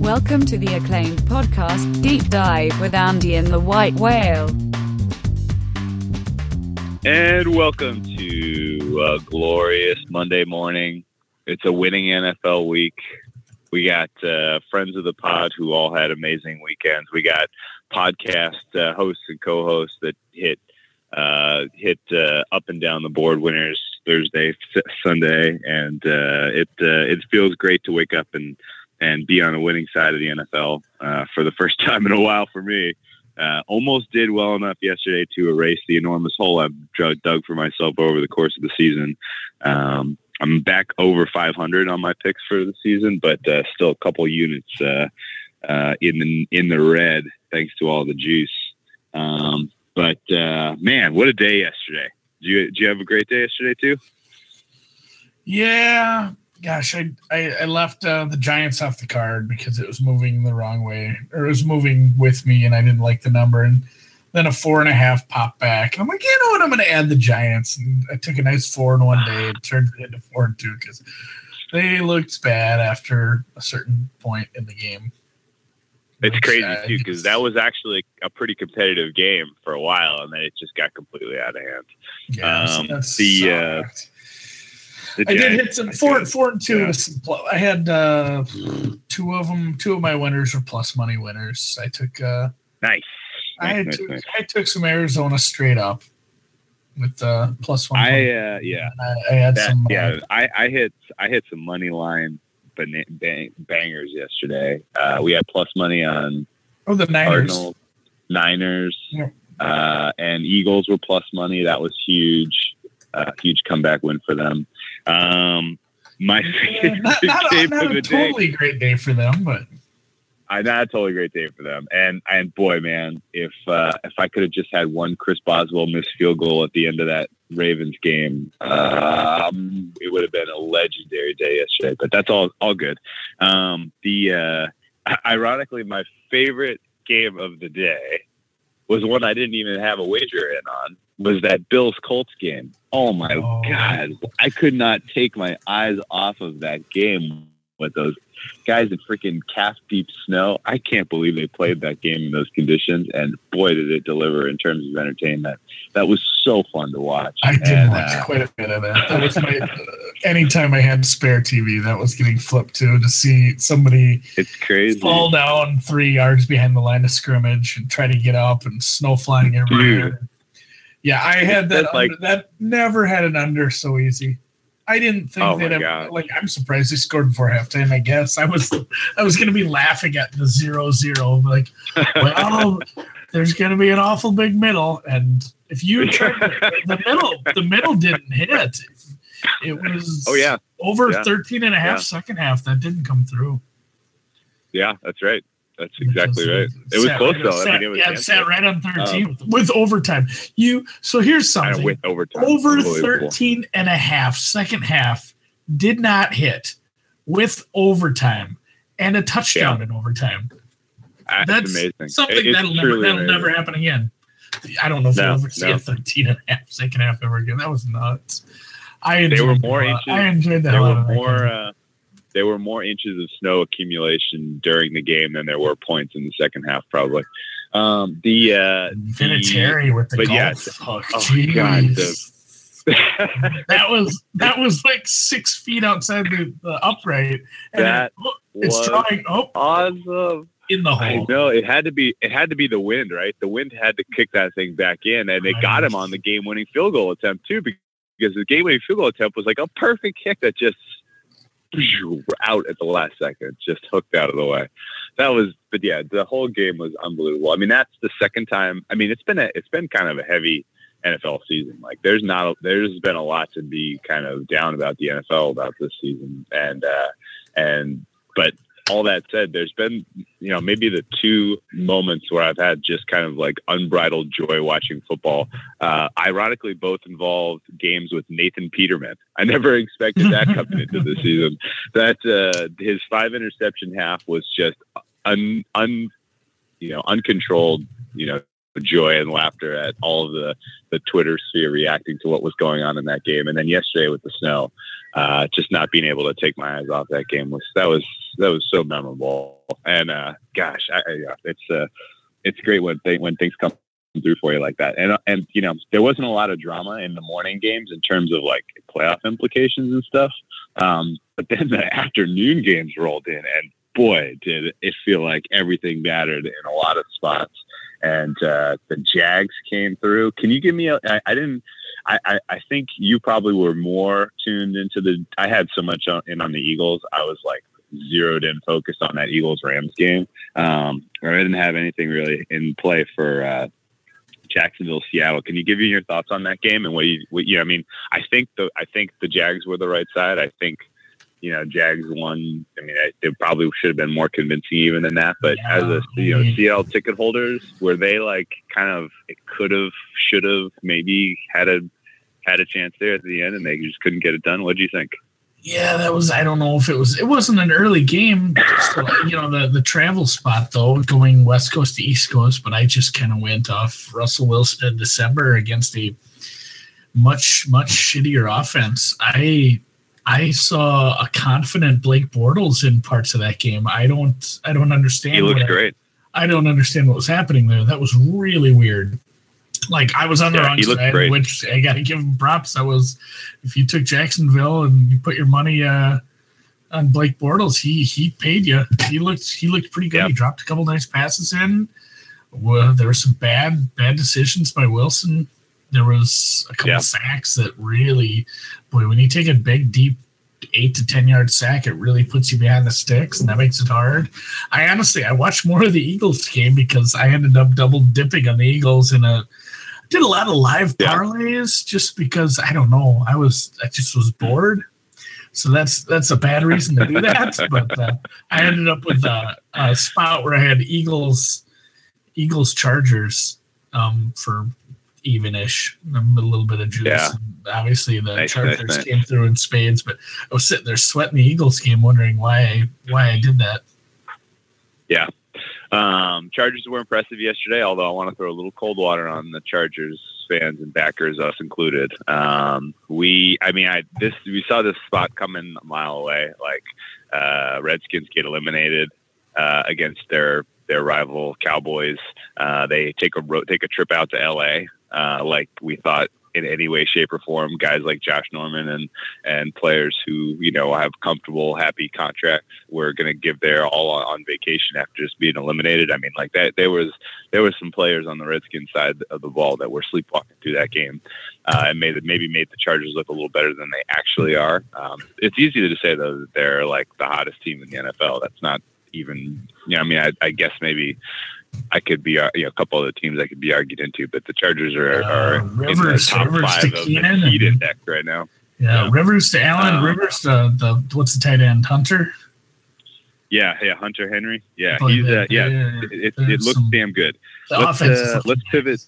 Welcome to the acclaimed podcast, Deep Dive with Andy and the White Whale. And welcome to a glorious Monday morning. It's a winning NFL week. We got friends of the pod who all had amazing weekends. We got podcast hosts and co-hosts that hit up and down the board winners Thursday, Sunday, and it feels great to wake up and be on the winning side of the NFL for the first time in a while for me. Almost did well enough yesterday to erase the enormous hole I've dug for myself over the course of the season. I'm back over 500 on my picks for the season, but still a couple units in the red thanks to all the juice. But man, what a day yesterday! Did you have a great day yesterday too? Yeah. Gosh, I left the Giants off the card because it was moving the wrong way, or it was moving with me, and I didn't like the number. And then a 4.5 popped back. And I'm like, you know what? I'm going to add the Giants. And I took a nice 4 in one day and turned it into 4-2 because they looked bad after a certain point in the game. It's crazy too because that was actually a pretty competitive game for a while, and then it just got completely out of hand. Yeah, I did hit some 4 and 2. Yeah. I had two of them. Two of my winners were plus money winners. I took nice. I took some Arizona straight up with plus 1. I had some. I hit some money line bangers yesterday. We had plus money on the Niners. Niners, yeah. And Eagles were plus money. That was huge. Huge comeback win for them. My favorite not a totally great day for them, but not a totally great day for them. And boy, man, if I could have just had one Chris Boswell missed field goal at the end of that Ravens game, it would have been a legendary day yesterday. But that's all good. Ironically, my favorite game of the day was one I didn't even have a wager in on. Was that Bills Colts game. Oh my God. I could not take my eyes off of that game with those guys in freaking calf deep snow. I can't believe they played that game in those conditions, and boy did it deliver in terms of entertainment. That was so fun to watch. I did watch quite a bit of that. That was my anytime I had spare TV, that was getting flipped to see somebody fall down 3 yards behind the line of scrimmage and try to get up and snow flying everywhere. Dude. Yeah, I had that. That never had an under so easy. I didn't think they'd ever. I'm surprised they scored before halftime. I guess I was going to be laughing at the 0-0. Like, well, there's going to be an awful big middle, and if you tried the middle didn't hit. It was over 13.5 second half that didn't come through. Yeah, that's right. That's exactly right. It was close though. It sat right on 13 with overtime. So here's something. With overtime. Over 13.5 second half did not hit with overtime and a touchdown in overtime. That's amazing. Something that'll never happen again. I don't know if we'll ever see a 13.5 second half ever again. That was nuts. I enjoyed that. There were more inches of snow accumulation during the game than there were points in the second half, probably. Vinatieri with the golf. God, that was like 6 feet outside the upright, and it's drawing awesome in the hole. I know it had to be the wind, right? The wind had to kick that thing back in, and it got him on the game-winning field goal attempt too, because the game-winning field goal attempt was like a perfect kick that just out at the last second, just hooked out of the way. The whole game was unbelievable. I mean, that's the second time. I mean, it's been kind of a heavy NFL season. Like, there's been a lot to be kind of down about the NFL about this season, but all that said, there's been, maybe the 2 moments where I've had just kind of like unbridled joy watching football. Ironically, both involved games with Nathan Peterman. I never expected that coming into the season. That his 5 interception half was just uncontrolled, joy and laughter at all of the Twitter sphere reacting to what was going on in that game. And then yesterday with the snow, just not being able to take my eyes off that game was so memorable. And gosh, it's great when things come through for you like that. And there wasn't a lot of drama in the morning games in terms of like playoff implications and stuff. But then the afternoon games rolled in, and boy, did it feel like everything mattered in a lot of spots. And the Jags came through. Can you give me I think you probably were more tuned into I had so much in on the Eagles. I was like zeroed in, focused on that Eagles-Rams game. I didn't have anything really in play for Jacksonville, Seattle. Can you give me your thoughts on that game and what I mean, I think the Jags were the right side. I think, Jags won. I mean, they probably should have been more convincing even than that. But as a Seattle ticket holders, were they like kind of it could have, should have, maybe had a chance there at the end, and they just couldn't get it done? What do you think? Yeah, that was. I don't know if it wasn't an early game. Just, the travel spot though, going West Coast to East Coast. But I just kind of went off Russell Wilson in December against a much shittier offense. I saw a confident Blake Bortles in parts of that game. I don't understand. He looks great. I don't understand what was happening there. That was really weird. Like, I was on the wrong side, which I got to give him props. If you took Jacksonville and you put your money on Blake Bortles, he paid you. He looked pretty good. Yep. He dropped a couple nice passes in. There were some bad decisions by Wilson. There was a couple sacks that really, when you take a big, deep 8 to 10 yard sack, it really puts you behind the sticks, and that makes it hard. I watched more of the Eagles game because I ended up double dipping on the Eagles did a lot of live parlays just because I don't know. I just was bored. So that's a bad reason to do that. But I ended up with a spot where I had Eagles Chargers for even-ish, a little bit of juice. Yeah. Obviously, the Chargers came through in spades, but I was sitting there sweating the Eagles game, wondering why I did that. Yeah. Chargers were impressive yesterday, although I want to throw a little cold water on the Chargers fans and backers, us included. We saw this spot coming a mile away. Like, Redskins get eliminated against their rival Cowboys. They take a trip out to LA. Like we thought in any way, shape, or form, guys like Josh Norman and players who, have comfortable, happy contracts were going to give their all on vacation after just being eliminated. I mean, like that, there was some players on the Redskins side of the ball that were sleepwalking through that game, and maybe made the Chargers look a little better than they actually are. It's easy to say though that they're like the hottest team in the NFL. That's not even, I guess maybe I could be a couple of the teams I could be argued into, but the Chargers are in the top 5 of the heat index right now. Yeah, Rivers to Allen, Rivers to what's the tight end, Hunter? Yeah, Hunter Henry. Yeah, he's it looks damn good. Let's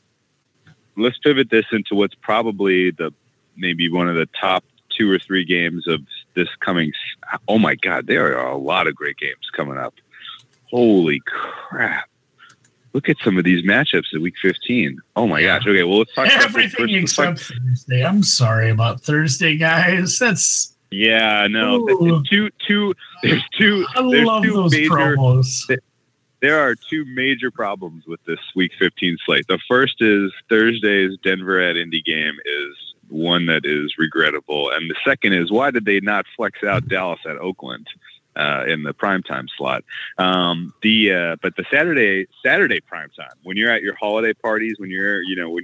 pivot this into what's probably maybe one of the top 2 or 3 games of this coming. Oh my God, there are a lot of great games coming up. Holy crap. Look at some of these matchups at week 15. Oh my gosh. Okay, well, let's talk about everything except Thursday. I'm sorry about Thursday, guys. That's there's two major promos. There are 2 major problems with this week 15 slate. The first is Thursday's Denver at Indy game is one that is regrettable, and the second is why did they not flex out Dallas at Oakland in the primetime slot? But the Saturday primetime, when you're at your holiday parties, when you're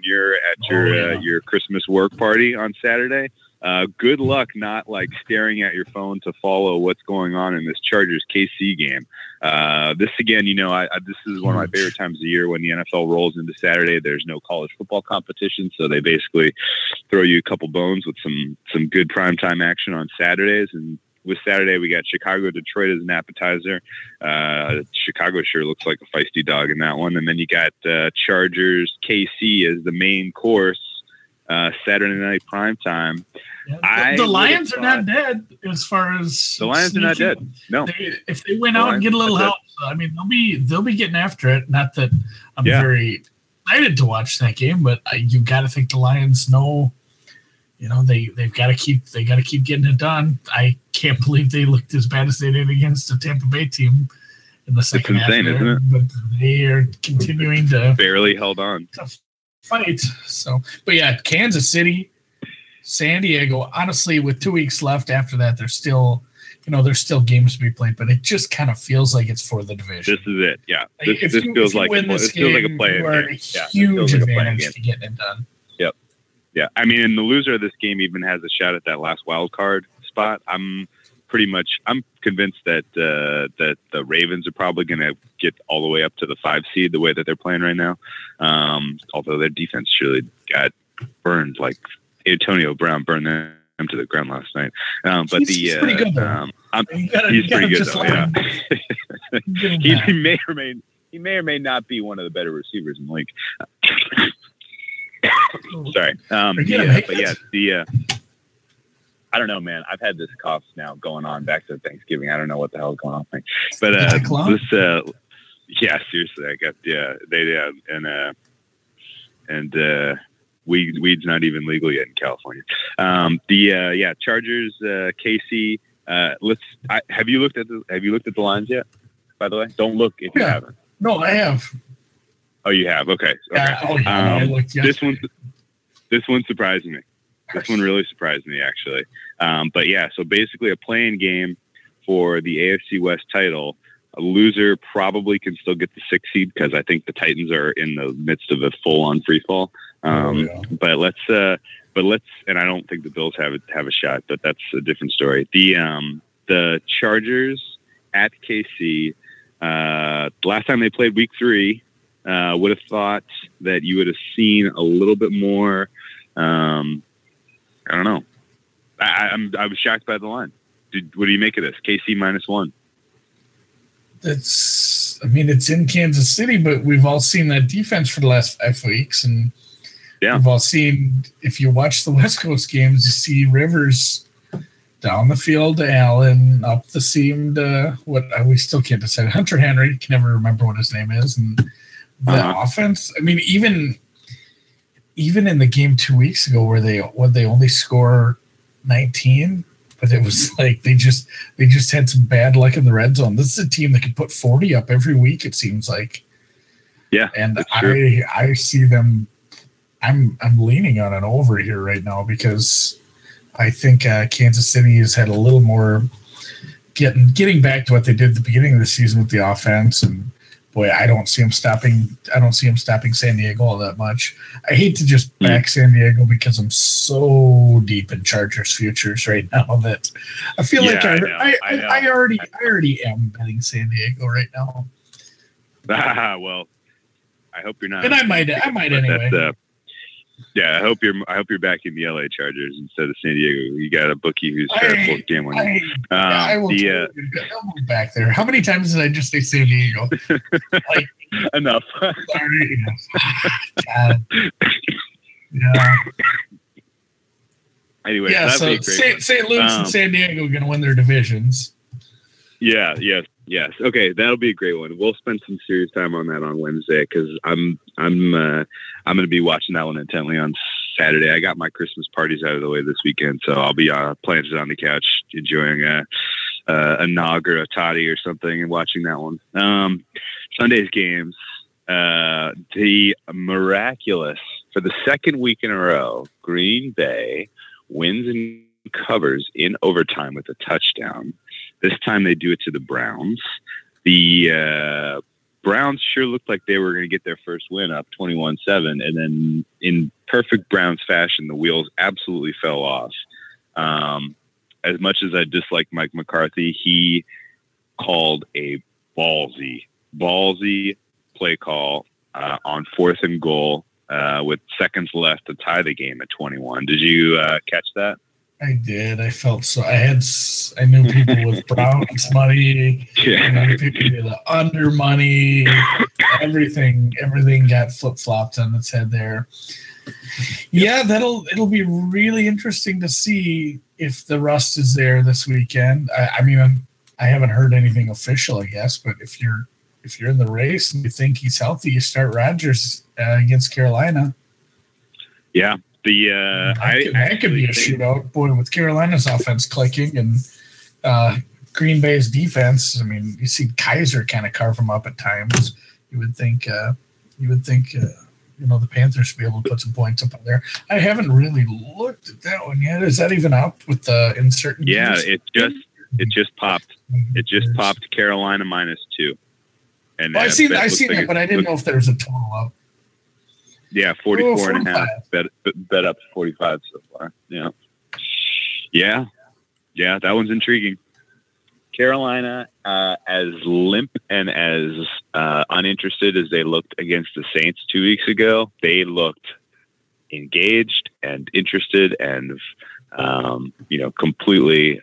at your Christmas work party on Saturday, good luck not like staring at your phone to follow what's going on in this Chargers KC game. This again, this is one of my favorite times of the year when the NFL rolls into Saturday. There's no college football competition, so they basically throw you a couple bones with some good primetime action on Saturdays. And with Saturday, we got Chicago, Detroit as an appetizer. Chicago sure looks like a feisty dog in that one. And then you got Chargers, KC as the main course, Saturday night primetime. Yeah, the Lions are not dead as far as the Lions are not dead. No, if they went out and get a little help, I mean, they'll be getting after it. Not that I'm very excited to watch that game, but you got to think the Lions know they've got to keep getting it done. I can't believe they looked as bad as they did against the Tampa Bay team in the second half. It's insane, isn't it? But they are continuing to barely held on to fight. So, but yeah, Kansas City, San Diego. Honestly, with 2 weeks left after that, there's still games to be played. But it just kind of feels like it's for the division. This is it. Yeah, this feels like a play. You are a huge advantage to getting it done. Yep. Yeah, I mean, and the loser of this game even has a shot at that last wild card spot. I'm convinced that the Ravens are probably going to get all the way up to the 5 seed the way that they're playing right now. Although their defense surely got burned, like Antonio Brown burned them to the ground last night. But he's pretty good though. He's pretty good though. Yeah. He may or may not be one of the better receivers in the league. Sorry. I don't know, man. I've had this cough now going on back to Thanksgiving. I don't know what the hell is going on with me. But seriously, I got weed's not even legal yet in California. Chargers, KC. Have you looked at the lines yet? By the way, don't look if you haven't. No, I have. Oh, you have? Okay. I looked yesterday. This one surprised me. This one really surprised me, actually. So basically a play-in game for the AFC West title. A loser probably can still get the 6th seed because I think the Titans are in the midst of a full-on free fall. But let's, and I don't think the Bills have a shot, but that's a different story. The Chargers at KC. Last time they played Week 3, would have thought that you would have seen a little bit more. I don't know. I was shocked by the line. What do you make of this? KC -1. It's in Kansas City, but we've all seen that defense for the last 5 weeks, and we've all seen. If you watch the West Coast games, you see Rivers down the field to Allen, up the seam to we still can't decide. Hunter Henry, can never remember what his name is, and the offense. I mean, even in the game 2 weeks ago where they only score 19, but it was like they just had some bad luck in the red zone. This is a team that can put 40 up every week, it seems like. Yeah. And I see them. I'm leaning on an over here right now because I think Kansas City has had a little more getting back to what they did at the beginning of the season with the offense, and boy, I don't see him stopping San Diego all that much. I hate to just back San Diego because I'm so deep in Chargers futures right now that I feel like I already am betting San Diego right now. Well, I hope you're not. And I might anyway. I hope you're backing the LA Chargers instead of San Diego. You got a bookie who's full gambling. I will move back there. How many times did I just say San Diego? Enough. Sorry. God. Yeah. Anyway, so St. Louis and San Diego are going to win their divisions. Yeah. Yes. Okay, that'll be a great one. We'll spend some serious time on that on Wednesday because I'm going to be watching that one intently on Saturday. I got my Christmas parties out of the way this weekend, so I'll be planted on the couch enjoying a nog or a toddy or something and watching that one. Sunday's games, the miraculous for the second week in a row, Green Bay wins and covers in overtime with a touchdown. This time they do it to the Browns. The Browns sure looked like they were going to get their first win up 21-7. And then in perfect Browns fashion, the wheels absolutely fell off. As much as I dislike Mike McCarthy, he called a ballsy play call on 4th and goal with seconds left to tie the game at 21. Did you catch that? I did. I felt so. I knew people with Browns money. I knew people with the under money. Everything got flip flopped on its head there. Yeah, it'll be really interesting to see if the rust is there this weekend. I haven't heard anything official, I guess, but if you're in the race and you think he's healthy, you start Rodgers against Carolina. Yeah. That could be a shootout, boy, with Carolina's offense clicking and Green Bay's defense. I mean, you see Kaiser kind of carve them up at times. You would think the Panthers would be able to put some points up on there. I haven't really looked at that one yet. Is that even up with the insert? Yeah, it just popped. It just popped Carolina -2. And I seen that, but I didn't know if there was a total up. Yeah, 44.5. Bet up to 45 so far. Yeah. That one's intriguing. Carolina, as limp and as uninterested as they looked against the Saints 2 weeks ago, they looked engaged and interested and, completely.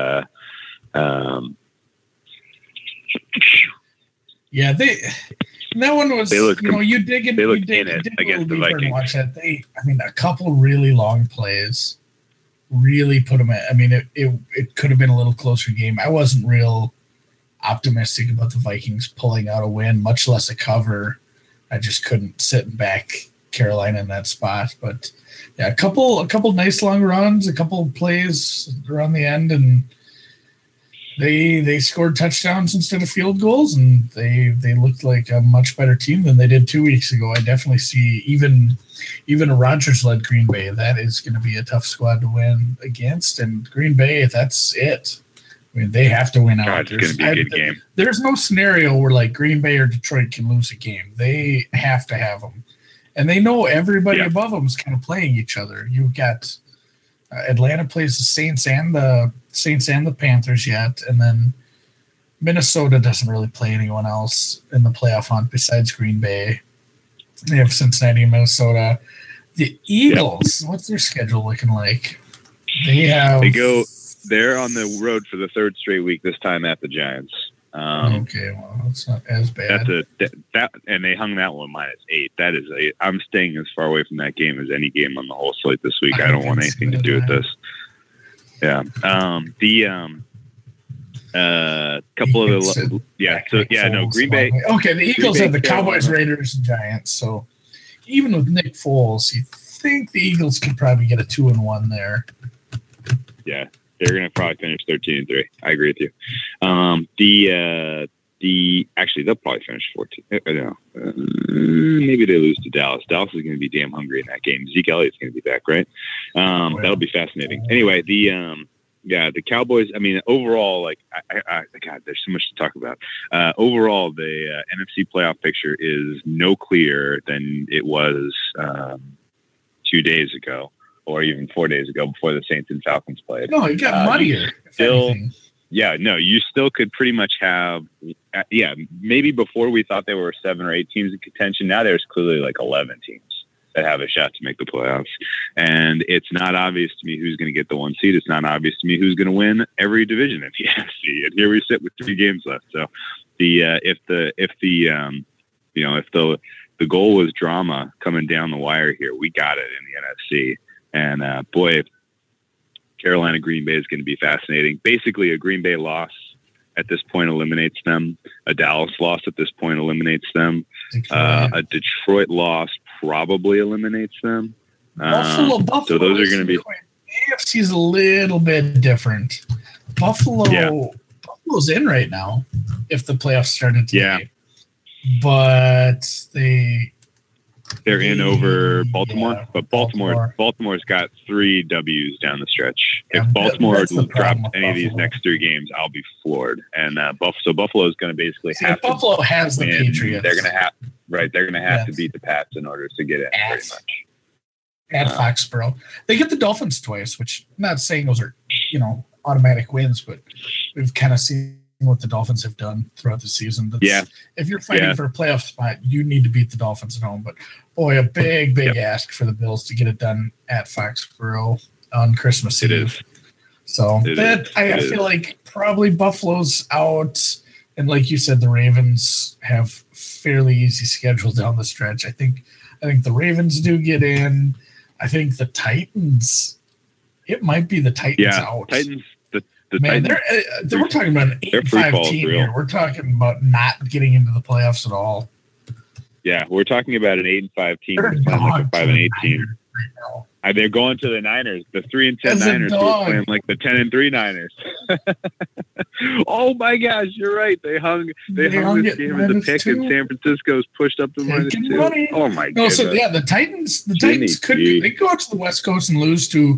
Yeah, that one was. You dig in. They looked in it against the Vikings. And watch that. A couple really long plays really put them at. I mean, it could have been a little closer game. I wasn't real optimistic about the Vikings pulling out a win, much less a cover. I just couldn't sit and back Carolina in that spot. But yeah, a couple nice long runs, a couple plays around the end, and they scored touchdowns instead of field goals, and they looked like a much better team than they did 2 weeks ago. I definitely see even a Rodgers-led Green Bay, that is going to be a tough squad to win against. And Green Bay, that's it. I mean, they have to win out. It's going to be a good game. There's no scenario where like Green Bay or Detroit can lose a game. They have to have them, and they know everybody above them is kind of playing each other. You've got Atlanta plays the Saints and the Panthers yet, and then Minnesota doesn't really play anyone else in the playoff hunt besides Green Bay. They have Cincinnati and Minnesota. The Eagles, what's their schedule looking like? They're on the road for the third straight week, this time at the Giants. Okay, well, it's not as bad. And they hung that one -8. That is I'm staying as far away from that game as any game on the whole slate this week. I don't want anything to do with this. Yeah. Couple of Green Bay. Okay, the Eagles have the Cowboys, Raiders, and Giants. So even with Nick Foles, you think the Eagles could probably get a 2-1 there. Yeah, they're going to probably finish 13-3. I agree with you. Actually, they'll probably finish 14. Maybe they lose to Dallas. Dallas is going to be damn hungry in that game. Zeke Elliott's going to be back, right? That'll be fascinating. Anyway, the Cowboys. I mean, overall, God, there's so much to talk about. Overall, the NFC playoff picture is no clearer than it was 2 days ago, or even 4 days ago before the Saints and Falcons played. No, it got muddier. You still could pretty much have, maybe before we thought there were 7 or 8 teams in contention. Now there's clearly like 11 teams that have a shot to make the playoffs. And it's not obvious to me who's going to get the 1 seed. It's not obvious to me who's going to win every division in the NFC. And here we sit with 3 games left. So if the goal was drama coming down the wire here, we got it in the NFC. And boy, Carolina Green Bay is going to be fascinating. Basically, a Green Bay loss at this point eliminates them. A Dallas loss at this point eliminates them. A Detroit loss probably eliminates them. Buffalo. So those are going to be. AFC is a little bit different. Buffalo's in right now. If the playoffs started today, but they're in over Baltimore, but Baltimore's got 3 W's down the stretch. Yeah, if Baltimore drops any of these Buffalo. next 3 games, I'll be floored. And Buffalo is going to basically have to. Buffalo has the Patriots. They're going to have They're going to have to beat the Pats in order to get in. Pretty much. At Foxborough, they get the Dolphins twice, which I'm not saying those are automatic wins, but we've kind of seen what the Dolphins have done throughout the season. If you're fighting for a playoff spot, you need to beat the Dolphins at home. But boy, a big ask for the Bills to get it done at Foxborough on Christmas Eve. It is. So I feel like probably Buffalo's out, and like you said, the Ravens have fairly easy schedule down the stretch. I think the Ravens do get in. I think the Titans. It might be the Titans out. Titans. Man, we're talking about an 8-5 team here. We're talking about not getting into the playoffs at all. Yeah, we're talking about an 8-5 team. It's not like a 5-8 team. They're going to the Niners. The 3-10 Niners were playing like the 10-3 Niners. Oh my gosh, you're right. They hung this game as a pick, and San Francisco's pushed up to -2. Money. Oh my god. No, so yeah, the Titans could they go out to the West Coast and lose to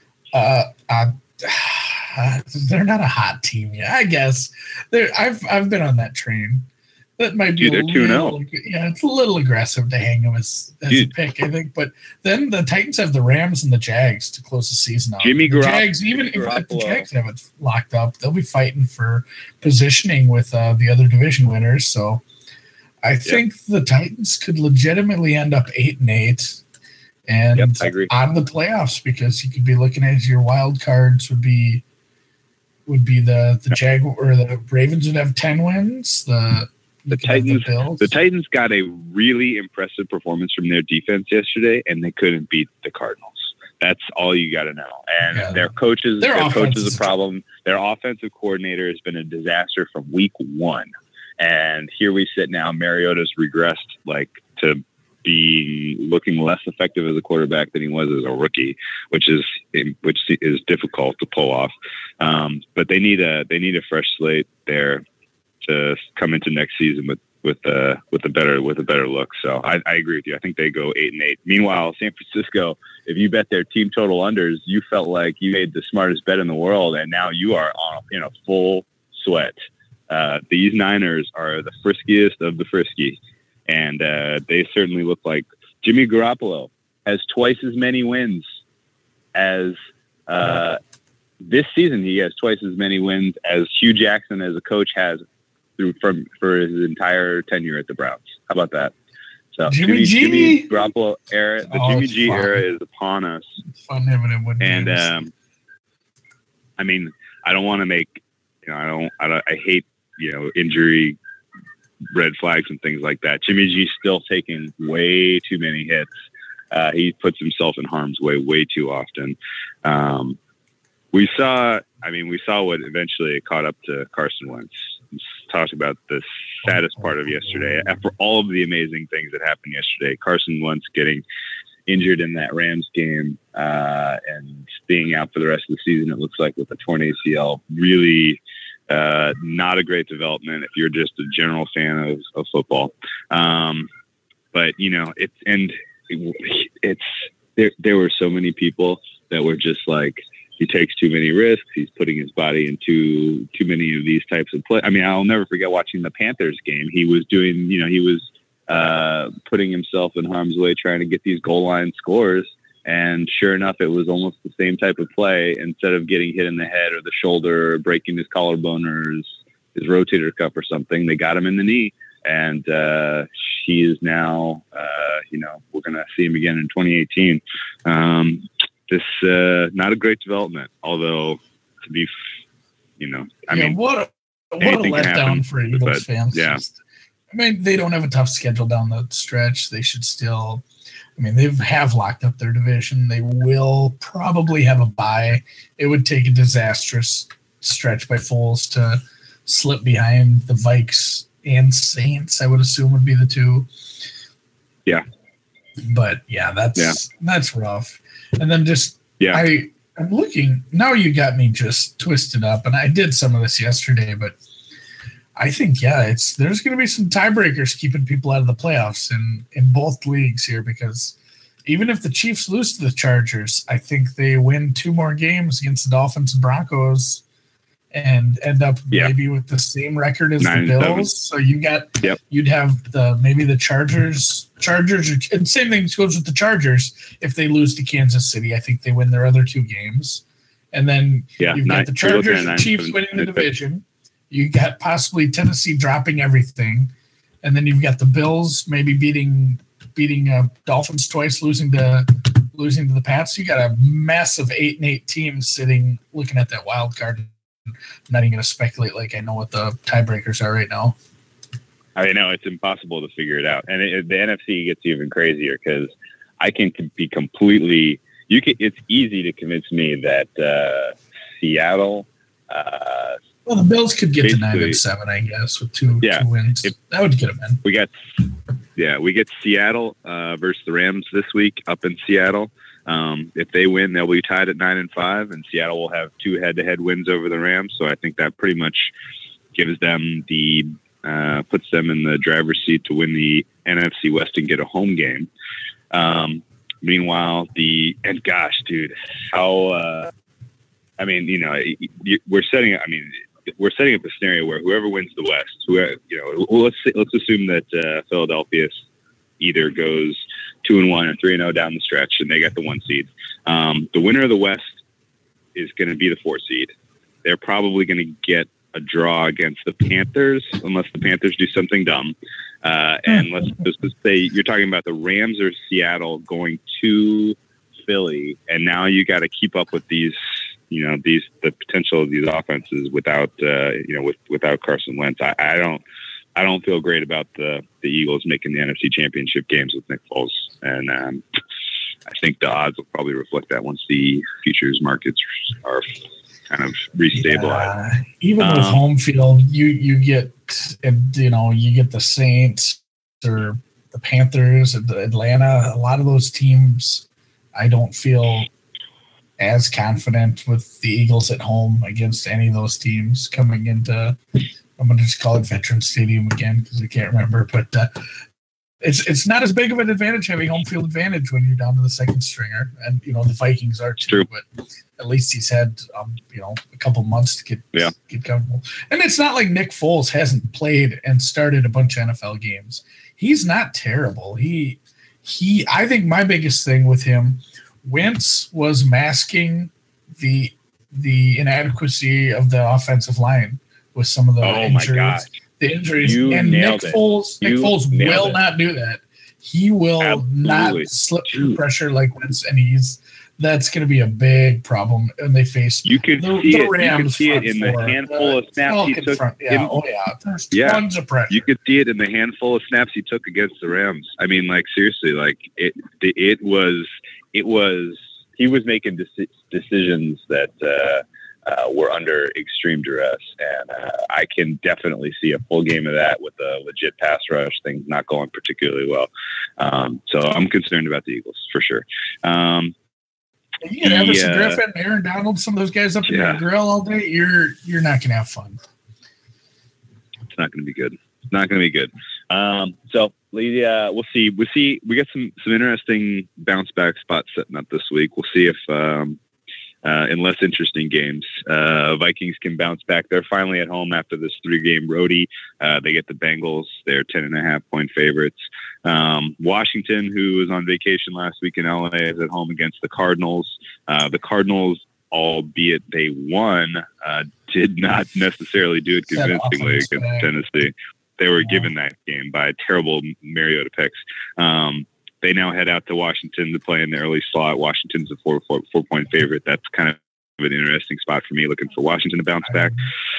they're not a hot team yet, I guess. I've been on that train. That might be they're 2-0. Yeah, it's a little aggressive to hang them as a pick, I think. But then the Titans have the Rams and the Jags to close the season out. Jimmy Jags, even if the Jags have it locked up, they'll be fighting for positioning with the other division winners. So I think the Titans could legitimately end up 8-8 and I agree. out of the playoffs, because you could be looking at your wild cards would be the Jaguars or the Ravens would have 10 wins. The Titans got a really impressive performance from their defense yesterday, and they couldn't beat the Cardinals. That's all you got to know. And their coach is a problem. Their offensive coordinator has been a disaster from week 1. And here we sit now. Mariota's regressed to be looking less effective as a quarterback than he was as a rookie, which is difficult to pull off. But they need a fresh slate there to come into next season with a better look. So I agree with you. I think they go 8-8. Meanwhile, San Francisco, if you bet their team total unders, you felt like you made the smartest bet in the world, and now you are in a full sweat. These Niners are the friskiest of the frisky, and they certainly look like Jimmy Garoppolo has twice as many wins as this season. He has twice as many wins as Hugh Jackson as a coach has for his entire tenure at the Browns. How about that? So Jimmy Garoppolo era, Jimmy G era is upon us. It's fun having him win and games. I mean, I don't want to make I hate injury red flags and things like that. Jimmy G's still taking way too many hits. He puts himself in harm's way too often. We saw what eventually caught up to Carson Wentz. Talked about the saddest part of yesterday. After all of the amazing things that happened yesterday, Carson Wentz getting injured in that Rams game and being out for the rest of the season, it looks like, with a torn ACL. Really not a great development if you're just a general fan of football. But there were so many people that were just like, he takes too many risks. He's putting his body into too many of these types of play. I mean, I'll never forget watching the Panthers game. He was doing, he was putting himself in harm's way trying to get these goal line scores. And sure enough, it was almost the same type of play. Instead of getting hit in the head or the shoulder or breaking his collarbone or his rotator cuff or something, they got him in the knee. And he is now, we're going to see him again in 2018. Not a great development, although to be, what a letdown for Eagles fans. Yeah. I mean, they don't have a tough schedule down the stretch. They should still, they have locked up their division. They will probably have a bye. It would take a disastrous stretch by Foles to slip behind the Vikes and Saints, I would assume would be the two. Yeah. But yeah, that's rough. And then I'm looking now. You got me just twisted up, and I did some of this yesterday. But I think there's going to be some tiebreakers keeping people out of the playoffs in both leagues here, because even if the Chiefs lose to the Chargers, I think they win 2 more games against the Dolphins and Broncos and end up maybe with the same record as the Bills. So you'd have the Chargers, and same thing goes with the Chargers. If they lose to Kansas City, I think they win their other 2 games. And then you've got the Chargers and Chiefs winning the division. You got possibly Tennessee dropping everything. And then you've got the Bills maybe beating Dolphins twice, losing to the Pats. You got a massive 8-8 team sitting looking at that wild card. I'm not even going to speculate like I know what the tiebreakers are right now. I know it's impossible to figure it out, and the NFC gets even crazier because I can be completely. It's easy to convince me that Seattle. Well, the Bills could get to 9-7, I guess, with two wins. That would get them in. We get Seattle versus the Rams this week up in Seattle. If they win, they'll be tied at 9-5, and Seattle will have 2 head-to-head wins over the Rams. So I think that pretty much gives them puts them in the driver's seat to win the NFC West and get a home game. Meanwhile, gosh, dude, how, we're setting up a scenario where whoever wins the West, let's assume that Philadelphia either goes 2-1 or 3-0 down the stretch, and they got the 1 seed. The winner of the West is going to be the 4 seed. They're probably going to get a draw against the Panthers, unless the Panthers do something dumb. And let's just say you're talking about the Rams or Seattle going to Philly, and now you got to keep up with the potential of these offenses without Carson Wentz. I don't feel great about the Eagles making the NFC Championship games with Nick Foles, and I think the odds will probably reflect that once the futures markets are kind of restabilized. Yeah. Even with home field, you get the Saints or the Panthers or the Atlanta. A lot of those teams, I don't feel as confident with the Eagles at home against any of those teams coming into. I'm going to just call it Veterans Stadium again because I can't remember, but it's not as big of an advantage having home field advantage when you're down to the second stringer, and the Vikings are too. But at least he's had a couple months to get comfortable. And it's not like Nick Foles hasn't played and started a bunch of NFL games. He's not terrible. I think my biggest thing with him, Wentz was masking the inadequacy of the offensive line with some of the injuries. My God. The injuries. And Nick Foles will not do that. He will not slip through pressure like Wentz, and that's going to be a big problem. And they face the Rams. You can see it in the handful of snaps he took. There's tons of pressure. You could see it in the handful of snaps he took against the Rams. I mean, like seriously, like it was. He was making decisions that were under extreme duress, and I can definitely see a full game of that with a legit pass rush. Things not going particularly well, so I'm concerned about the Eagles for sure. You get Everson Griffin, Aaron Donald, some of those guys up in your grill all day. You're not going to have fun. It's not going to be good. It's not going to be good. So we'll see. We got some interesting bounce back spots setting up this week. We'll see if in less interesting games, Vikings can bounce back. They're finally at home after this 3-game roadie. They get the Bengals. They're 10.5-point favorites. Washington, who was on vacation last week in LA, is at home against the Cardinals. The Cardinals, albeit they won, did not necessarily do it convincingly against Tennessee. They were given that game by a terrible Mariota picks. They now head out to Washington to play in the early slot. Washington's a 4-point favorite. That's kind of an interesting spot for me, looking for Washington to bounce back.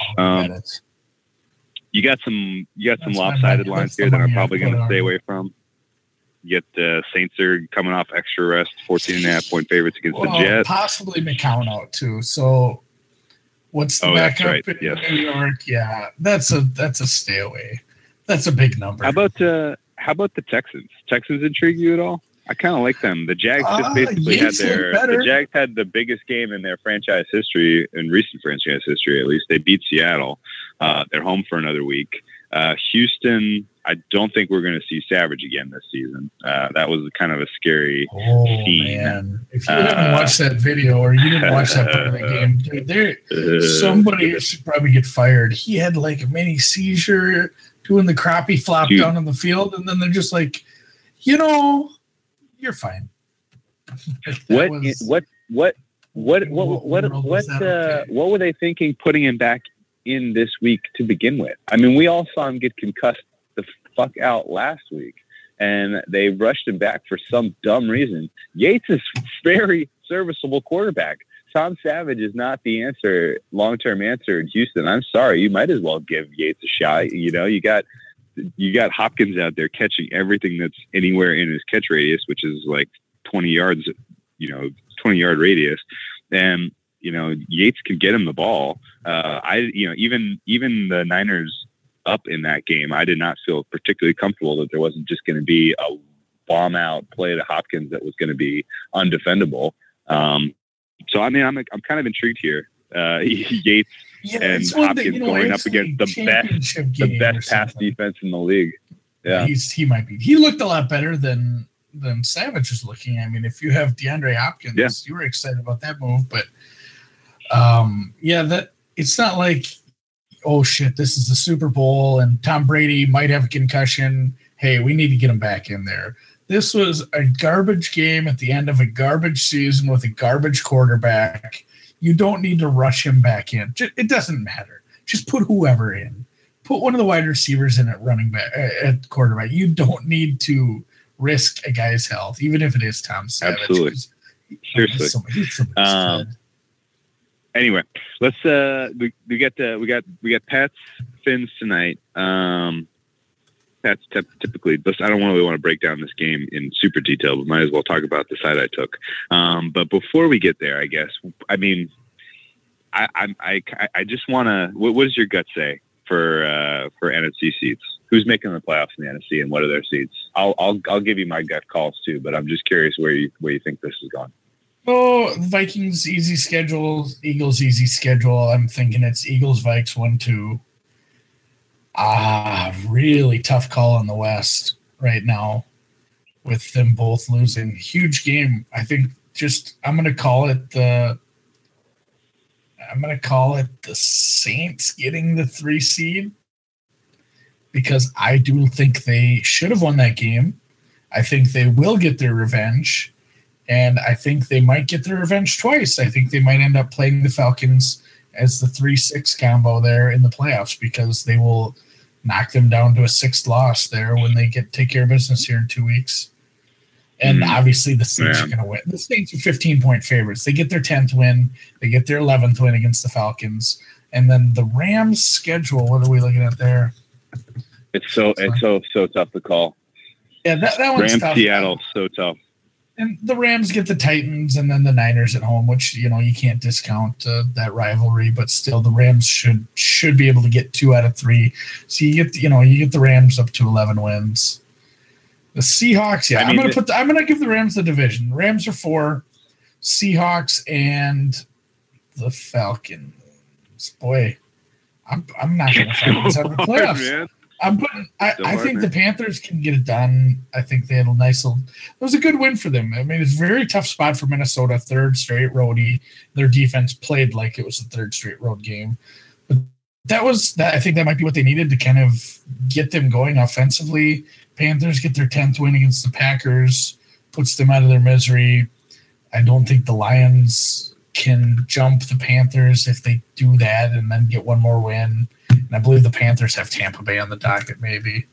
You got some lopsided lines here that I'm probably going to stay away from. You get the Saints are coming off extra rest, 14.5-point favorites against the Jets. Possibly McCown out too. So what's the backup in New York? Yeah, that's a stay away. That's a big number. How about the Texans? Texans intrigue you at all? I kind of like them. The Jags just basically the Jags had the biggest game in their franchise history, in recent franchise history at least. They beat Seattle. They're home for another week. Houston, I don't think we're going to see Savage again this season. That was kind of a scary scene. Man. If you haven't watched that video or you didn't watch that part of the game, dude, somebody should probably get fired. He had like a mini seizure doing the crappie flop down on the field, and then they're just like, you're fine. What were they thinking putting him back in this week to begin with? I mean, we all saw him get concussed the fuck out last week, and they rushed him back for some dumb reason. Yates is very serviceable quarterback. Tom Savage is not the long-term answer in Houston. I'm sorry. You might as well give Yates a shot. You got Hopkins out there catching everything that's anywhere in his catch radius, which is like 20 yards, 20-yard radius. And, Yates can get him the ball. Even the Niners up in that game, I did not feel particularly comfortable that there wasn't just going to be a bomb out play to Hopkins that was going to be undefendable. So I mean, I'm kind of intrigued here. Yates and Hopkins going up against the best pass defense in the league. Yeah, he might be. He looked a lot better than Savage was looking. I mean, if you have DeAndre Hopkins, you were excited about that move, but that it's not like, oh shit, this is the Super Bowl and Tom Brady might have a concussion. Hey, we need to get him back in there. This was a garbage game at the end of a garbage season with a garbage quarterback. You don't need to rush him back in. It doesn't matter. Just put whoever in. Put one of the wide receivers in at running back, at quarterback. You don't need to risk a guy's health, even if it is Tom Savage. Absolutely. Seriously. Anyway, let's we got Pats Fins tonight. Pats typically, I don't really want to break down this game in super detail, but might as well talk about the side I took. But before we get there, I guess, I mean, I just want to. What does your gut say for NFC seeds? Who's making the playoffs in the NFC, and what are their seeds? I'll give you my gut calls too, but I'm just curious where you think this is going. Oh, Vikings easy schedule, Eagles easy schedule. I'm thinking it's Eagles Vikes 1-2. Really tough call in the West right now with them both losing. Huge game. I think I'm going to call it the Saints getting the 3 seed because I do think they should have won that game. I think they will get their revenge, and I think they might get their revenge twice. I think they might end up playing the Falcons as the 3-6 combo there in the playoffs because they will knock them down to a 6th loss there when they take care of business here in 2 weeks. And obviously the Saints are going to win. The Saints are 15-point favorites. They get their 10th win. They get their 11th win against the Falcons. And then the Rams schedule, what are we looking at there? It's so tough to call. Yeah, that one's Rams, tough. Seattle, so tough. And the Rams get the Titans and then the Niners at home, which, you can't discount that rivalry, but still the Rams should be able to get 2 out of 3. So you get the Rams up to 11 wins. The Seahawks, I'm going to give the Rams the division. The Rams are 4, Seahawks and the Falcons. Boy, I'm not going to Falcons out of the playoffs. Man. I think the Panthers can get it done. I think they had a nice little. It was a good win for them. I mean, it's a very tough spot for Minnesota. 3rd straight roadie. Their defense played like it was the 3rd straight road game. But I think that might be what they needed to kind of get them going offensively. Panthers get their 10th win against the Packers, puts them out of their misery. I don't think the Lions can jump the Panthers if they do that and then get one more win. And I believe the Panthers have Tampa Bay on the docket, maybe.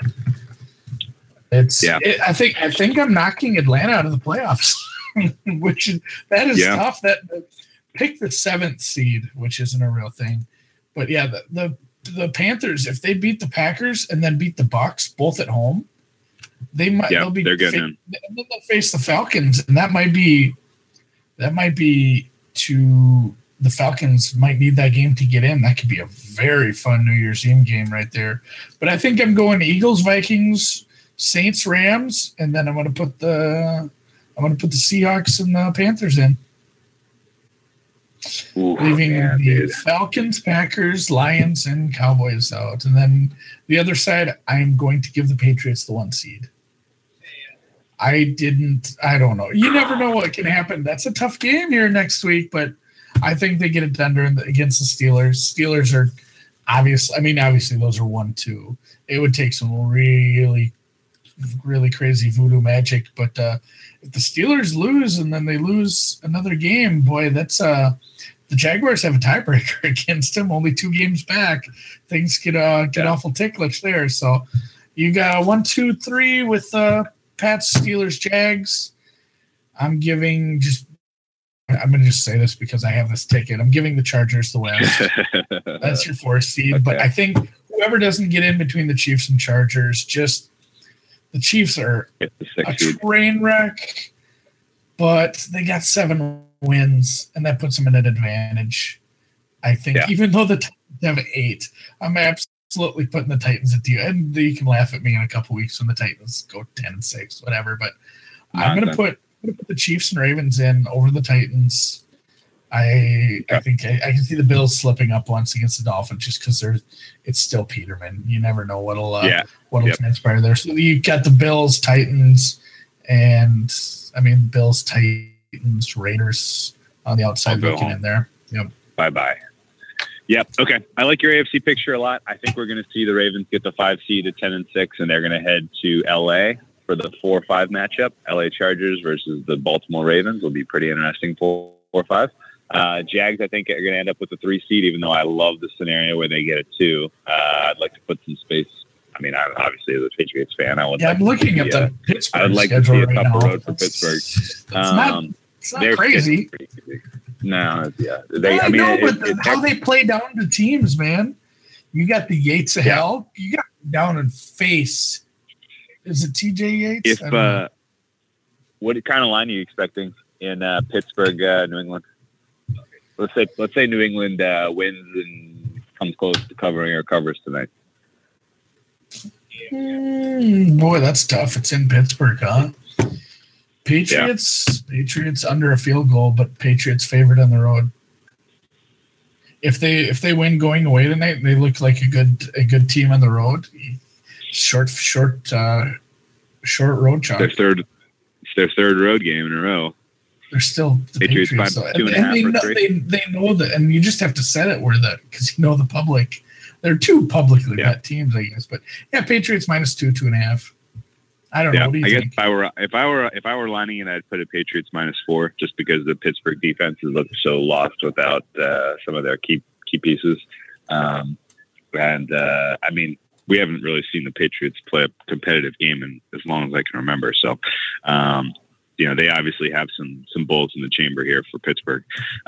I think I'm knocking Atlanta out of the playoffs, that is tough. That pick the 7th seed, which isn't a real thing. But yeah, the Panthers, if they beat the Packers and then beat the Bucks both at home, they're good. And then they'll face the Falcons, and that might be the Falcons might need that game to get in. That could be a very fun New Year's Eve game right there. But I think I'm going Eagles, Vikings, Saints, Rams, and then I'm going to put the Seahawks and the Panthers in. Leaving the Falcons, Packers, Lions, and Cowboys out. And then the other side, I'm going to give the Patriots the 1 seed. I don't know. You never know what can happen. That's a tough game here next week, but I think they get it done against the Steelers. Steelers are obviously those are 1-2. It would take some really, really crazy voodoo magic, but if the Steelers lose and then they lose another game, boy, that's the Jaguars have a tiebreaker against them, only 2 games back. Things get awful ticklish there. So you got 1, 2, 3 with Pats, Steelers, Jags. I'm going to just say this because I have this ticket. I'm giving the Chargers the West. That's your 4th seed. Okay. But I think whoever doesn't get in between the Chiefs and Chargers, the Chiefs are a train wreck, but they got 7 wins, and that puts them at an advantage. I think, even though the Titans have 8, I'm absolutely putting the Titans at you. And you can laugh at me in a couple weeks when the Titans go 10-6, whatever. But I'm going to put the Chiefs and Ravens in over the Titans. I think I can see the Bills slipping up once against the Dolphins just because it's still Peterman. You never know what'll transpire there. So you've got the Bills, Titans, and Bills, Titans, Raiders on the outside looking in there. Yep. Bye. Yep. Okay. I like your AFC picture a lot. I think we're going to see the Ravens get the 5 seed at 10-6, and they're going to head to LA for the 4-5 matchup. LA Chargers versus the Baltimore Ravens will be pretty interesting. 4-5. Jags, I think, are going to end up with the 3 seed, even though I love the scenario where they get a 2. I'd like to put some space. I mean, I'm obviously as a Patriots fan. I'm looking at the Pittsburgh. I would like to see a tougher road for Pittsburgh. It's not crazy. No, yeah. How they play down to teams, man. You got the Yates of hell. You got down and face. Is it TJ Yates? What kind of line are you expecting in Pittsburgh, New England? Let's say New England wins and comes close to covering or covers tonight. Boy, that's tough. It's in Pittsburgh, huh? Patriots under a field goal, but Patriots favored on the road. If they win going away tonight, they look like a good team on the road. Short road chalk. It's their third road game in a row. They're still the Patriots. 2.5 they know that, and you just have to set it because the public. They're two publicly bet teams, I guess. But Patriots -2, 2.5. I don't know. What do you think? If I were lining it, I'd put a Patriots -4, just because the Pittsburgh defense has looked so lost without some of their key pieces. I mean, we haven't really seen the Patriots play a competitive game in as long as I can remember. So, they obviously have some bullets in the chamber here for Pittsburgh.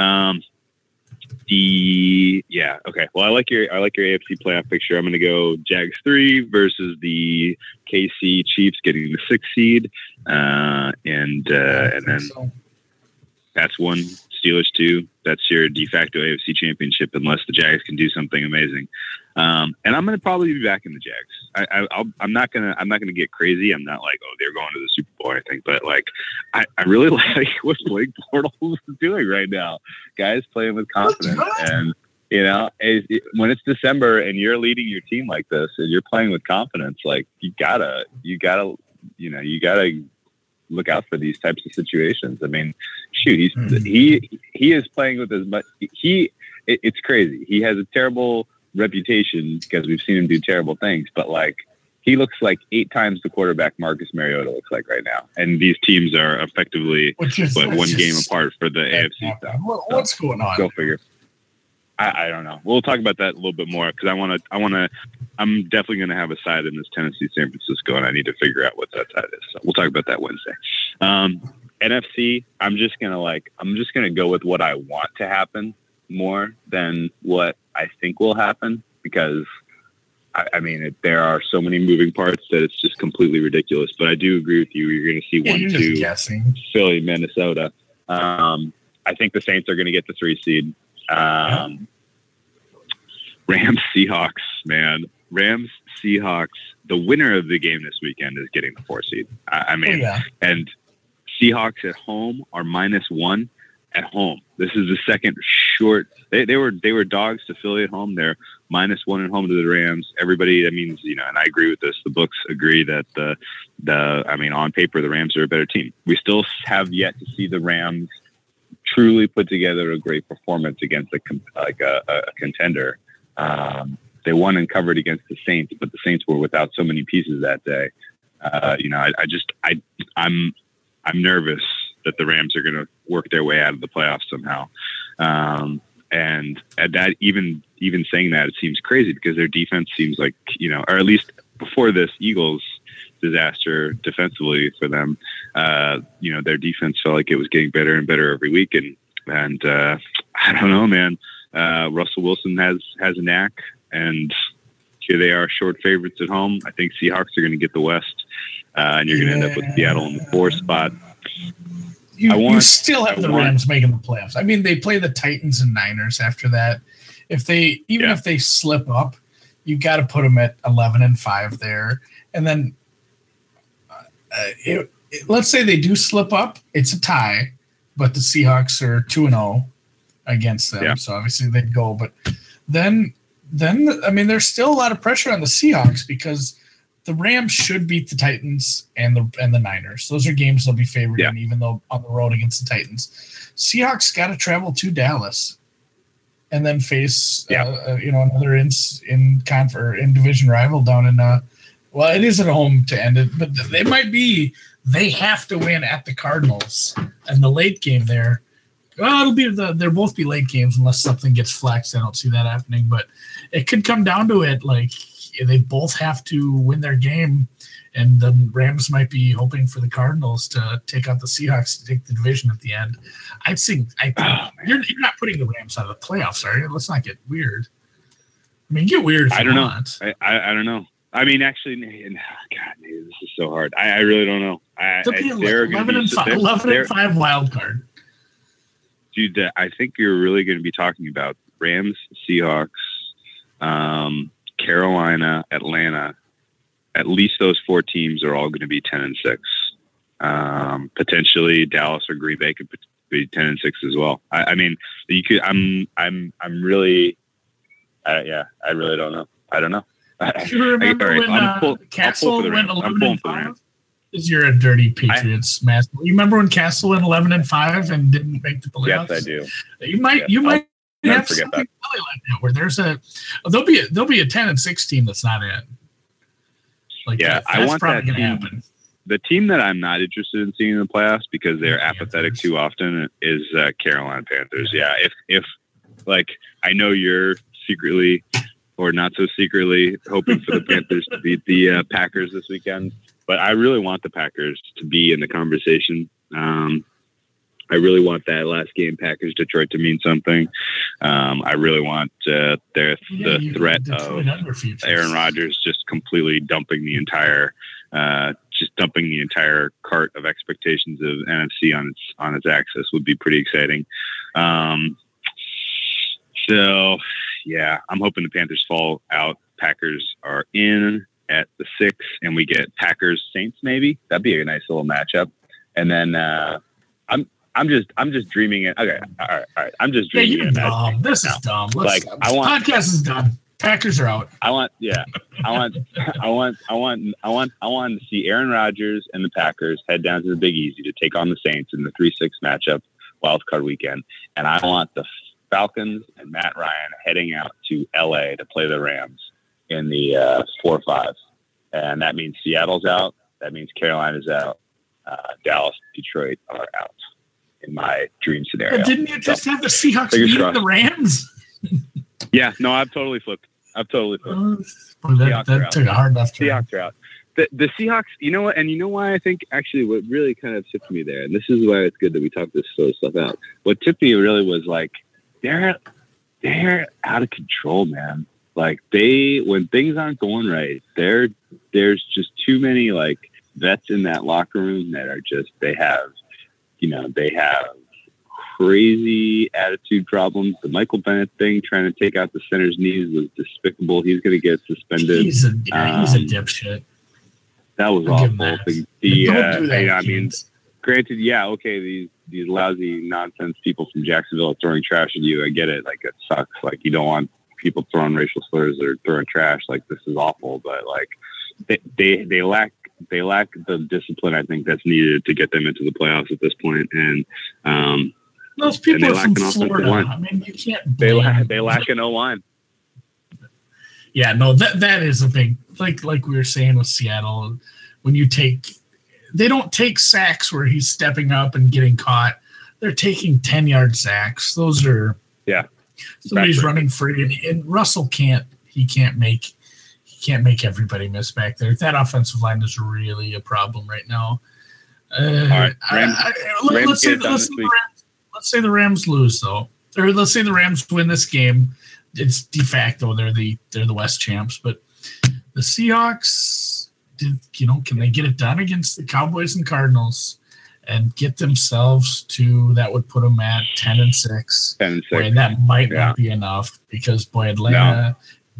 Okay. Well, I like your AFC playoff picture. I'm going to go Jags 3 versus the KC Chiefs getting the 6th seed, and then Pats 1, Steelers 2. That's your de facto AFC championship, unless the Jags can do something amazing. And I'm going to probably be back in the Jags. I'm not gonna get crazy. I'm not like, they're going to the Super Bowl or anything, but like, I really like what Blake Bortles is doing right now. Guys playing with confidence, and when it's December and you're leading your team like this and you're playing with confidence, like you gotta look out for these types of situations. I mean, shoot, he is playing with as much. It's crazy. He has a terrible reputation because we've seen him do terrible things, but like he looks like 8 times the quarterback Marcus Mariota looks like right now. And these teams are effectively one game apart for the AFC stuff. What's going on? Go figure. I don't know. We'll talk about that a little bit more because I'm definitely going to have a side in this Tennessee San Francisco, and I need to figure out what that side is. So we'll talk about that Wednesday. NFC, I'm just gonna go with what I want to happen more than what I think will happen, because I mean, there are so many moving parts that it's just completely ridiculous. But I do agree with you. You're going to see 1-2 Philly, Minnesota. I think the Saints are going to get the 3 seed. Rams, Seahawks, man. Rams, Seahawks. The winner of the game this weekend is getting the 4 seed. And Seahawks at home are -1 at home. This is the second short. They were dogs to Philly at home. They're -1 at home to the Rams. Everybody, that means, and I agree with this. The books agree that on paper, the Rams are a better team. We still have yet to see the Rams truly put together a great performance against a contender. They won and covered against the Saints, but the Saints were without so many pieces that day. I'm nervous that the Rams are going to work their way out of the playoffs somehow. And that even saying that, it seems crazy because their defense seems like, or at least before this Eagles disaster defensively for them, their defense felt like it was getting better and better every week. And I don't know, man. Russell Wilson has a knack, and here they are, short favorites at home. I think Seahawks are going to get the West, and you're going to end up with Seattle in the 4th spot. You still have the Rams making the playoffs. I mean, they play the Titans and Niners after that. If they slip up, you got to put them at 11-5 there, and then let's say they do slip up, it's a tie, but the Seahawks are 2-0 against them, so obviously they'd go. But then I mean, there's still a lot of pressure on the Seahawks because the Rams should beat the Titans and the Niners. Those are games they'll be favored in, even though on the road against the Titans. Seahawks got to travel to Dallas and then face another in division rival down in it is at home to end it, but they have to win at the Cardinals and the late game there. Well, they'll both be late games unless something gets flexed. I don't see that happening, but it could come down to it. Like they both have to win their game, and the Rams might be hoping for the Cardinals to take out the Seahawks to take the division at the end. I think you're not putting the Rams out of the playoffs, are you? Let's not get weird. I mean, get weird. I don't know. I don't know. I mean, actually, God, this is so hard. I really don't know. They're 11-5 wild card. Dude, I think you're really going to be talking about Rams, Seahawks, Carolina, Atlanta. At least those 4 teams are all going to be 10-6. Potentially Dallas or Green Bay could be 10-6 as well. I mean, you could. I'm really. I really don't know. I don't know. Do you remember when Castle went 11-5? Because you're a dirty Patriots master. You remember when Castle went 11-5 and didn't make the playoffs? Yes, I do. You might have something like that where there'll be a 10-6 team that's not in. I want that team. Happen. The team that I'm not interested in seeing in the playoffs because they're apathetic too often is Carolina Panthers. Yeah, if I know you're secretly or not so secretly hoping for the Panthers to beat the Packers this weekend. But I really want the Packers to be in the conversation. I really want that last game, Packers-Detroit, to mean something. I really want the threat of Aaron Rodgers just completely dumping the entire cart of expectations of NFC on its axis would be pretty exciting. So, yeah, I'm hoping the Panthers fall out. Packers are in at the 6, and we get Packers Saints. Maybe that'd be a nice little matchup. And then I'm just dreaming it. Okay, all right. I'm just dreaming it. Dumb. This is dumb. Podcast is done. Packers are out. I want to see Aaron Rodgers and the Packers head down to the Big Easy to take on the Saints in the 3-6 matchup, wild card weekend, and I want the Falcons and Matt Ryan heading out to LA to play the Rams in the 4-5. And that means Seattle's out. That means Carolina's out. Dallas, Detroit are out in my dream scenario. But didn't you just have the Seahawks beat the Rams? Yeah, no, I've totally flipped. That took a hard enough turn. Seahawks are out. The Seahawks, you know what? And you know why I think actually what really kind of tipped me there, and this is why it's good that we talk this sort of stuff out. What tipped me really was they're out of control, man. When things aren't going right, there's just too many vets in that locker room that are just they have crazy attitude problems. The Michael Bennett thing, trying to take out the center's knees, was despicable. He's going to get suspended. He's a dipshit. That was awful. I mean, granted, these lousy nonsense people from Jacksonville are throwing trash at you. I get it. It sucks. You don't want people throwing racial slurs or throwing trash. This is awful. But they lack the discipline I think that's needed to get them into the playoffs at this point. And those people are from Florida. I mean, you can't. They lack an O-line. Yeah, no, that is a big like we were saying with Seattle. When they don't take sacks where he's stepping up and getting caught. They're taking 10-yard sacks. Those are somebody's running free, and Russell can't make everybody miss back there. That offensive line is really a problem right now. All right, let's say the Rams lose though, or let's say the Rams win this game. It's de facto they're the West champs, but the Seahawks, can they get it done against the Cowboys and Cardinals and get themselves to that would put them at 10-6? 10-6. Boy, that might not be enough because Atlanta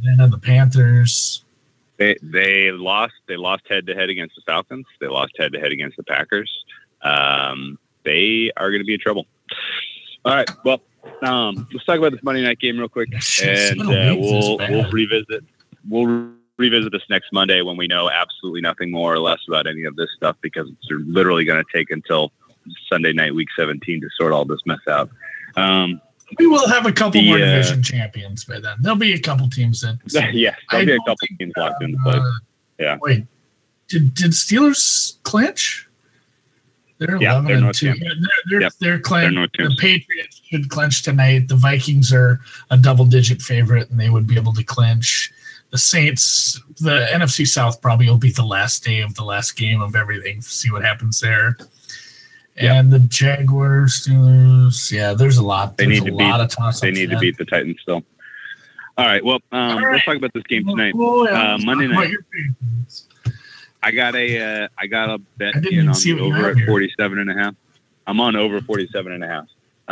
Carolina, the Panthers. They lost head to head against the Falcons. They lost head to head against the Packers. They are going to be in trouble. All right. Well, let's talk about this Monday night game real quick, and we'll revisit. We'll revisit this next Monday when we know absolutely nothing more or less about any of this stuff, because it's literally going to take until Sunday night, week 17, to sort all this mess out. We will have a couple more division champions by then. There'll be a couple teams that. Yeah, there'll be a couple teams locked into place. Yeah. Wait, did Steelers clinch? They're 11-2. They're clinched. The Patriots should clinch tonight. The Vikings are a double-digit favorite, and they would be able to clinch. The Saints, the NFC South probably will be the last day of the last game of everything. See what happens there. And the Jaguars, Steelers, there's a lot. They need to beat the Titans still. All right, well, let's talk about this game tonight. Monday night. I got a bet in on the over at 47.5. I'm on over 47.5.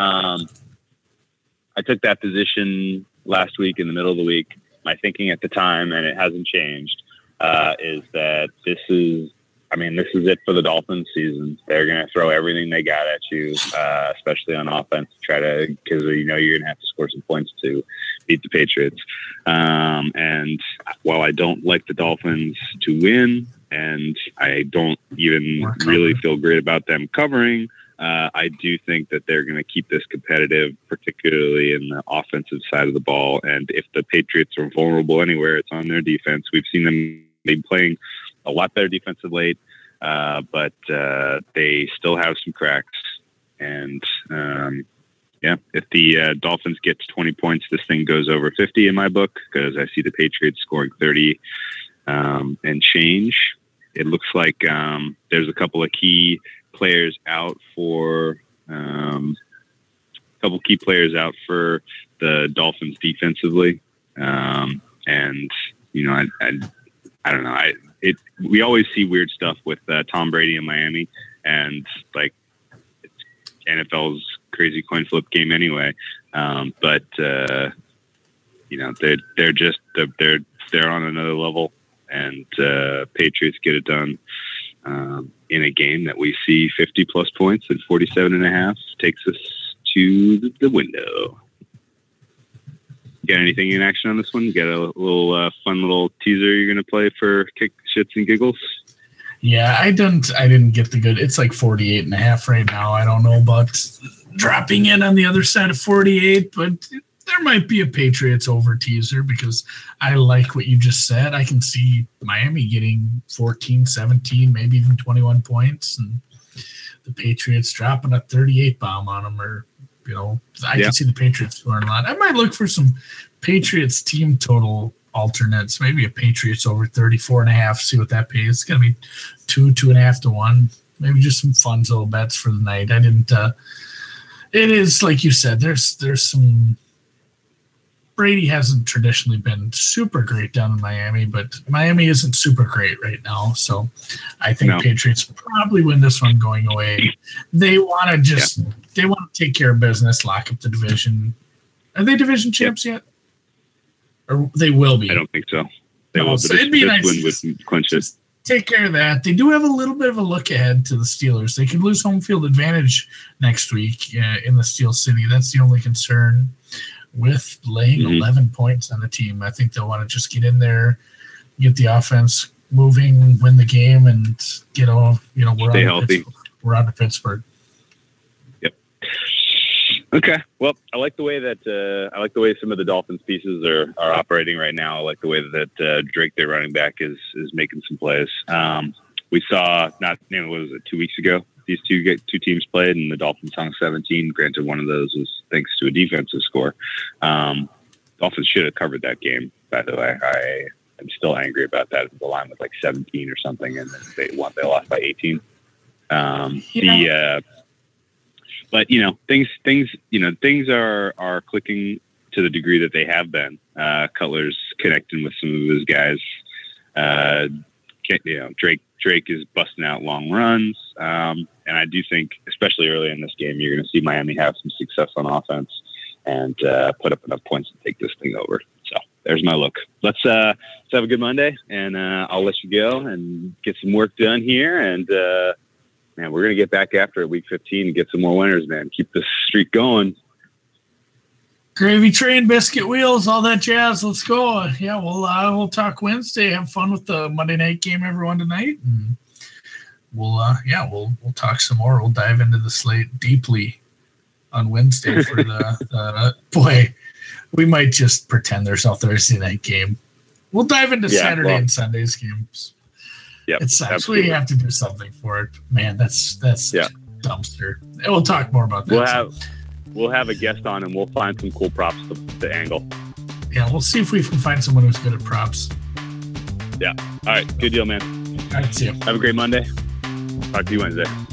I took that position last week in the middle of the week. My thinking at the time, and it hasn't changed, is that this is it for the Dolphins season. They're going to throw everything they got at you, especially on offense, because you're going to have to score some points to beat the Patriots. And while I don't like the Dolphins to win, and I don't even really feel great about them covering, I do think that they're going to keep this competitive, particularly in the offensive side of the ball. And if the Patriots are vulnerable anywhere, it's on their defense. We've seen them playing a lot better defensive late, but they still have some cracks. And if the Dolphins get to 20 points, this thing goes over 50 in my book, because I see the Patriots scoring 30 and change. It looks like there's a couple of key players out for the Dolphins defensively, and I don't know. We always see weird stuff with Tom Brady in Miami, and like it's NFL's crazy coin flip game anyway. But they're on another level, and Patriots get it done in a game that we see 50 plus points, and 47.5 takes us to the window. Got anything in action on this one? Got a little fun little teaser you're going to play for shits and giggles? Yeah, I didn't get the good. It's like 48.5 right now. I don't know about dropping in on the other side of 48, but there might be a Patriots over teaser, because I like what you just said. I can see Miami getting 14, 17, maybe even 21 points, and the Patriots dropping a 38 bomb on them, or I can see the Patriots scoring a lot. I might look for some Patriots team total alternates, maybe a Patriots over 34.5, see what that pays. It's going to be 2.5 to 1. Maybe just some fun little bets for the night. I didn't, it is like you said, there's some, Brady hasn't traditionally been super great down in Miami, but Miami isn't super great right now. So I think Patriots probably win this one going away. They want to they want to take care of business, lock up the division. Are they division champs yet? Or they will be? I don't think so. They will. So it'd be nice to clinch it. Take care of that. They do have a little bit of a look ahead to the Steelers. They could lose home field advantage next week in the Steel City. That's the only concern with laying 11 points on the team. I think they'll want to just get in there, get the offense moving, win the game, and get off. Stay healthy. We're on to Pittsburgh. Yep. Okay. Well, I like the way some of the Dolphins pieces are operating right now. I like the way that Drake, their running back, is making some plays. We saw what was it, 2 weeks ago? These two teams played, and the Dolphins hung 17. Granted, one of those was thanks to a defensive score. Dolphins should have covered that game, by the way. I'm still angry about that. The line was like 17 or something, and then they lost by 18. But things are clicking to the degree that they have been. Cutler's connecting with some of his guys. Drake is busting out long runs. And I do think, especially early in this game, you're going to see Miami have some success on offense and put up enough points to take this thing over. So there's my look. Let's have a good Monday, and I'll let you go and get some work done here. And man, we're gonna get back after week 15 and get some more winners, man. Keep this streak going. Gravy train, biscuit wheels, all that jazz. Let's go. Yeah, we'll talk Wednesday. Have fun with the Monday night game, everyone, tonight. And we'll talk some more. We'll dive into the slate deeply on Wednesday for the boy. We might just pretend there's no Thursday night game. We'll dive into Saturday and Sunday's games. Yeah, it sucks. We have to do something for it, man. That's dumpster. And we'll talk more about that. We'll have a guest on, and we'll find some cool props to angle. Yeah, we'll see if we can find someone who's good at props. Yeah. All right. Good deal, man. All right. See you. Have a great Monday. Talk to you Wednesday.